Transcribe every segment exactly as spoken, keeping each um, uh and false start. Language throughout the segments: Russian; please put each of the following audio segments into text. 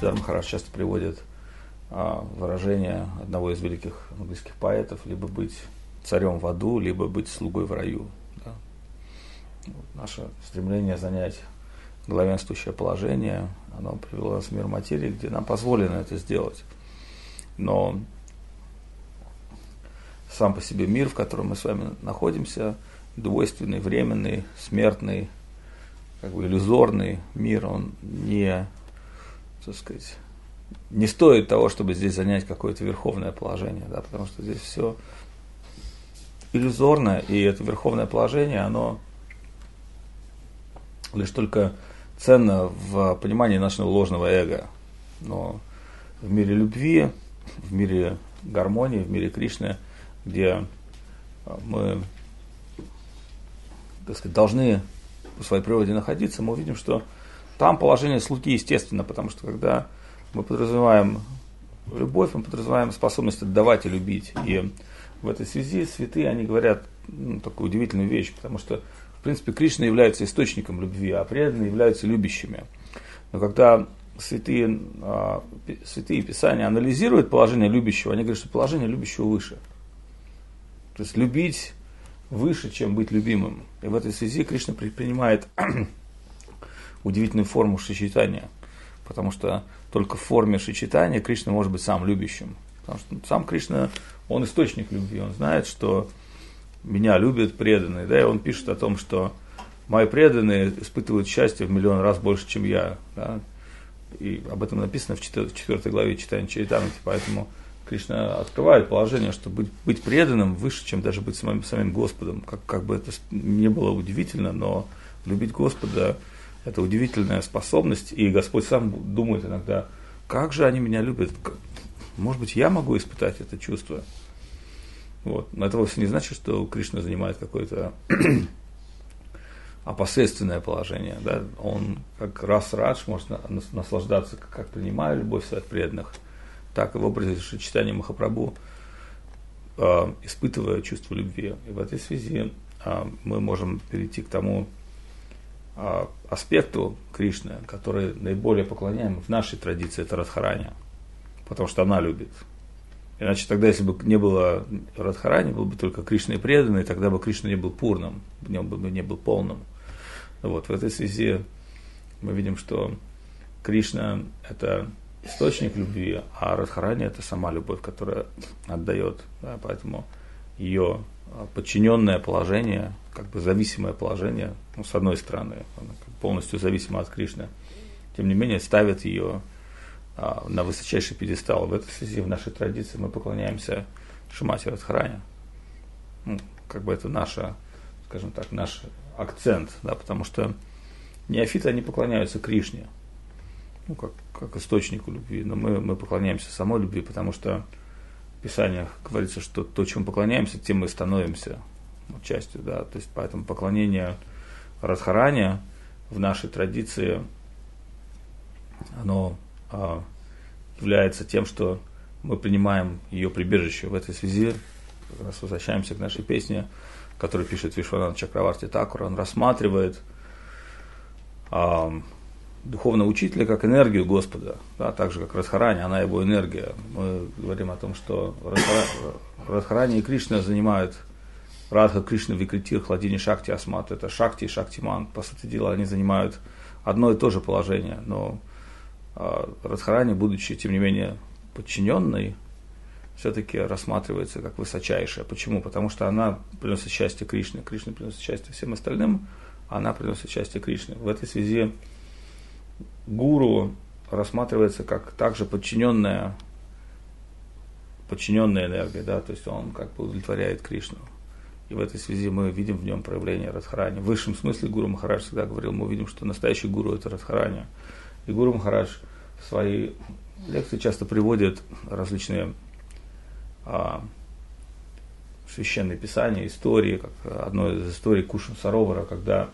Бхактисиddhanta Махарадж часто приводит а, выражение одного из великих английских поэтов: либо быть царем в аду, либо быть слугой в раю. Да? Вот наше стремление занять главенствующее положение, оно привело нас в мир материи, где нам позволено это сделать. Но сам по себе мир, в котором мы с вами находимся, двойственный, временный, смертный, как бы иллюзорный мир, он не, так сказать, не стоит того, чтобы здесь занять какое-то верховное положение, да, потому что здесь все иллюзорно, и это верховное положение, оно лишь только ценно в понимании нашего ложного эго. Но в мире любви, в мире гармонии, в мире Кришны, где мы, так сказать, должны по своей природе находиться, мы увидим, что там положение слуги естественно, потому что когда мы подразумеваем любовь, мы подразумеваем способность отдавать и любить. И в этой связи святые, они говорят ну, такую удивительную вещь, потому что, в принципе, Кришна является источником любви, а преданные являются любящими. Но когда святые, святые Писания анализируют положение любящего, они говорят, что положение любящего выше. То есть любить выше, чем быть любимым. И в этой связи Кришна принимает удивительную форму шри-чайтанья, потому что только в форме шри-чайтанья Кришна может быть сам любящим. Потому что сам Кришна, он источник любви, он знает, что меня любят преданные, да, и он пишет о том, что мои преданные испытывают счастье в миллион раз больше, чем я. Да, и об этом написано в четвёртой главе Чайтанья Чаритамрити, поэтому Кришна открывает положение, что быть, быть преданным выше, чем даже быть самим, самим Господом. Как, как бы это не было удивительно, но любить Господа – это удивительная способность, и Господь сам думает иногда, как же они меня любят, может быть, я могу испытать это чувство. Вот. Но это вовсе не значит, что Кришна занимает какое-то опосредственное положение. Да? Он как рас радж может наслаждаться, как принимая любовь своих преданных, так и в образе Шри-Чайтаньи Махапрабху, э, испытывая чувство любви. И в этой связи э, мы можем перейти к тому э, аспекту Кришны, который наиболее поклоняем в нашей традиции, это Радхарани, потому что она любит. Иначе тогда, если бы не было Радхарани, был бы только Кришна и преданный, тогда бы Кришна не был пурным, в нем бы не был полным. Вот, в этой связи мы видим, что Кришна – это источник любви, а Радхарани – это сама любовь, которая отдает. Да, поэтому ее подчиненное положение, как бы зависимое положение, ну, с одной стороны, она полностью зависима от Кришны, тем не менее ставит ее а, на высочайший пьедестал. В этой связи в нашей традиции мы поклоняемся Шримати Радхарани. Ну, как бы это наша, скажем так, наш акцент, да, потому что неофиты, они поклоняются Кришне, ну, как, как источнику любви, но мы, мы поклоняемся самой любви, потому что в Писаниях говорится, что то, чем поклоняемся, тем мы становимся ну, частью, да, то есть поэтому поклонение Радхарани в нашей традиции, оно а, является тем, что мы принимаем ее прибежище. В этой связи как раз возвращаемся к нашей песне, которую пишет Вишванат Чакраварти Такур. Он рассматривает а, духовного учителя как энергию Господа, да, так же, как Радхарани, она его энергия. Мы говорим о том, что Радхарани и Кришна занимают Радха, Кришна, Викритир, Хладини, Шакти, Асмат. Это Шакти и Шактиман. По сути дела, они занимают одно и то же положение. Но э, Радхарани, будучи, тем не менее, подчиненной, все-таки рассматривается как высочайшая. Почему? Потому что она приносит счастье Кришне. Кришна приносит счастье всем остальным, а она приносит счастье Кришне. В этой связи гуру рассматривается как также подчиненная, подчиненная энергия, да, то есть он как бы удовлетворяет Кришну. И в этой связи мы видим в нем проявление Радхарани. В высшем смысле Гуру Махарадж всегда говорил, мы видим, что настоящий гуру – это Радхарани. И Гуру Махарадж в свои лекции часто приводит различные а, священные писания, истории, как одно из историй Кушан Саровара, когда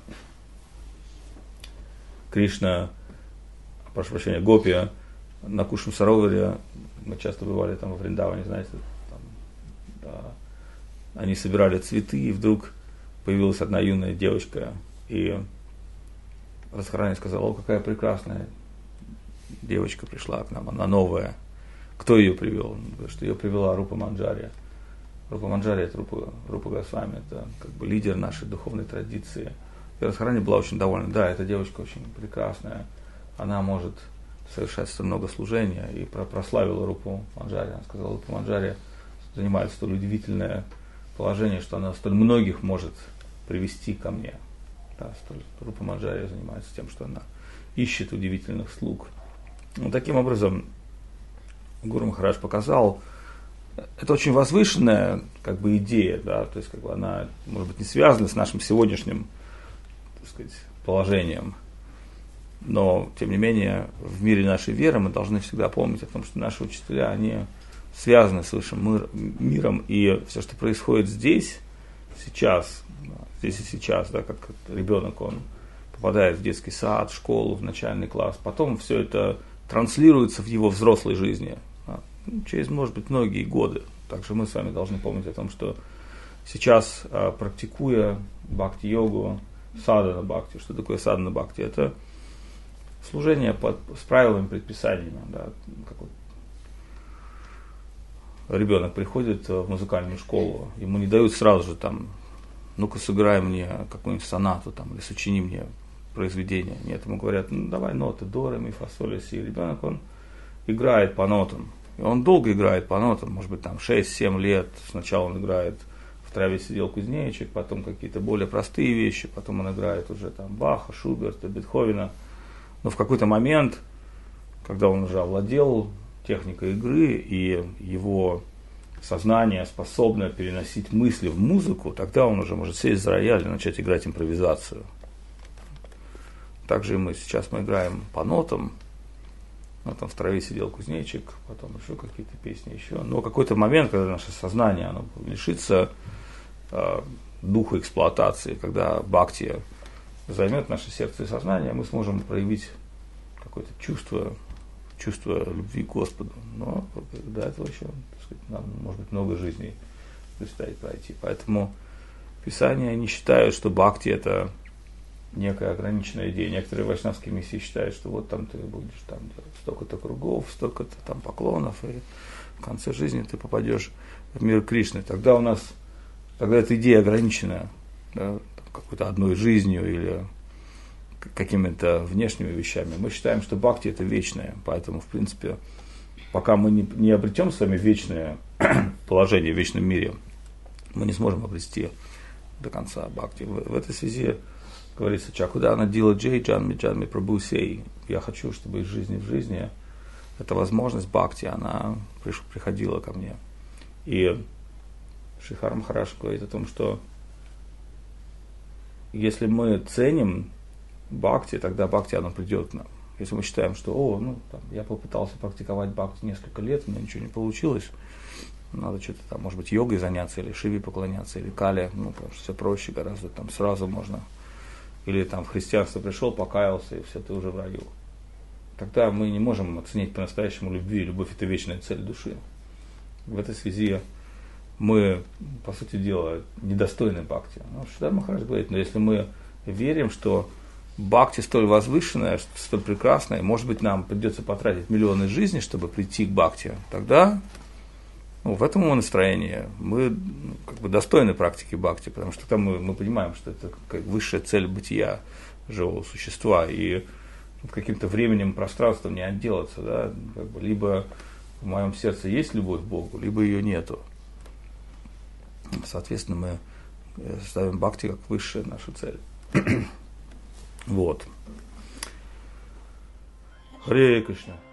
Кришна, прошу прощения, Гопи на Кушан Сароваре, мы часто бывали там во Вриндаване, знаете, там, да, они собирали цветы, и вдруг появилась одна юная девочка, и Радхарани сказала, о, какая прекрасная девочка пришла к нам, она новая. Кто ее привел? Потому что ее привела Рупа Манджари. Рупа Манджари – это Рупа, Рупа Госвами, это как бы лидер нашей духовной традиции. И Радхарани была очень довольна. Да, эта девочка очень прекрасная, она может совершать столь много служения, и прославила Рупу Манджари. Она сказала, Рупа Манджари занимает столь удивительное положение, что она столь многих может привести ко мне. Да, столь, Рупа Манджари занимается тем, что она ищет удивительных слуг. Ну, таким образом, Гуру Махарадж показал, это очень возвышенная как бы идея, да, то есть как бы она, может быть, не связана с нашим сегодняшним, так сказать, положением, но, тем не менее, в мире нашей веры мы должны всегда помнить о том, что наши учителя, они связаны с высшим миром, и все, что происходит здесь, сейчас, здесь и сейчас, да, как ребенок, он попадает в детский сад, в школу, в начальный класс, потом все это транслируется в его взрослой жизни, да, через, может быть, многие годы. Также мы с вами должны помнить о том, что сейчас, практикуя бхакти-йогу, садхана бхакти, что такое садхана бхакти? Это служение под, с правилами, предписаниями. Да, как вот ребенок приходит в музыкальную школу, ему не дают сразу же там, ну-ка сыграй мне какую-нибудь сонату там, или сочини мне произведение. Нет, ему говорят, ну давай ноты, до, ре, ми, фа, соль, си. Ребенок, он играет по нотам. И он долго играет по нотам, может быть, там шесть-семь лет. Сначала он играет «В траве сидел кузнечик», потом какие-то более простые вещи, потом он играет уже там Баха, Шуберта, Бетховена. Но в какой-то момент, когда он уже овладел техникой игры, и его сознание способно переносить мысли в музыку, тогда он уже может сесть за рояль и начать играть импровизацию. Также и мы сейчас мы играем по нотам. Ну, там «В траве сидел кузнечик», потом еще какие-то песни еще. Но в какой-то момент, когда наше сознание оно лишится э, духа эксплуатации, когда бхакти займет наше сердце и сознание, мы сможем проявить какое-то чувство, чувство любви к Господу. Но до этого еще, так сказать, нам, может быть, много жизней предстоит пройти. Поэтому Писания не считают, что бхакти – это некая ограниченная идея. Некоторые вайшнавские миссии считают, что вот там ты будешь там делать столько-то кругов, столько-то там поклонов, и в конце жизни ты попадешь в мир Кришны. Тогда у нас, тогда эта идея ограниченная, да, какой-то одной жизнью или какими-то внешними вещами. Мы считаем, что бхакти это вечное, поэтому, в принципе, пока мы не, не обретем с вами вечное положение в вечном мире, мы не сможем обрести до конца бхакти. В, в этой связи говорится, Чакудана Дила Джей Джанми Джанми Прабху Сей. Я хочу, чтобы из жизни в жизни эта возможность бхакти, она приш, приходила ко мне. И Шридхар Махарадж говорит о том, что если мы ценим бхакти, тогда бхакти оно придет к нам. Если мы считаем, что о, ну, там, я попытался практиковать бхакти несколько лет, у меня ничего не получилось, надо что-то там, может быть, йогой заняться, или Шиве поклоняться, или Кале, ну, потому что все проще гораздо, там сразу можно. Или там в христианство пришел, покаялся, и все, ты уже в раю. Тогда мы не можем оценить по-настоящему любви. Любовь – это вечная цель души. В этой связи мы, по сути дела, недостойны бхакти. Но Шридхар Махарадж говорит, но если мы верим, что бхакти столь возвышенная, столь прекрасная, может быть, нам придется потратить миллионы жизней, чтобы прийти к бхакти, тогда ну, в этом настроении мы ну, как бы достойны практики бхакти, потому что там мы, мы понимаем, что это как высшая цель бытия живого существа, и каким-то временем, пространством не отделаться, да, как бы, либо в моем сердце есть любовь к Богу, либо ее нету. Соответственно, мы ставим бхакти как высшая наша цель. Вот. Харе Кришна.